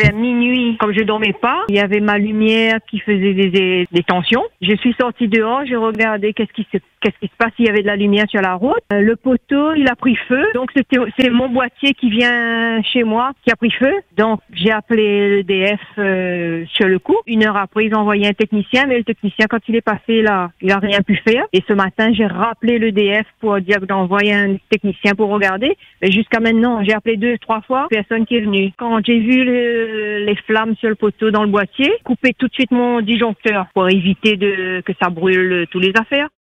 vers minuit, comme je dormais pas, il y avait ma lumière qui faisait des tensions. Je suis sortie dehors, j'ai regardé qu'est-ce qui se passe, il y avait de la lumière sur la route. Le poteau, il a pris feu. Donc c'est mon boîtier qui vient chez moi qui a pris feu. Donc j'ai appelé l'EDF sur le coup. 1 heure après, ils ont envoyé un technicien, mais le technicien, quand il est passé là, il a rien pu faire. Et ce matin, j'ai rappelé l'EDF pour dire d'envoyer un technicien pour regarder. Mais jusqu'à maintenant, j'ai appelé 2-3 fois, personne qui est venu. Quand j'ai vu les flammes sur le poteau dans le boîtier, coupé tout de suite mon disjoncteur pour éviter que ça brûle tous les affaires.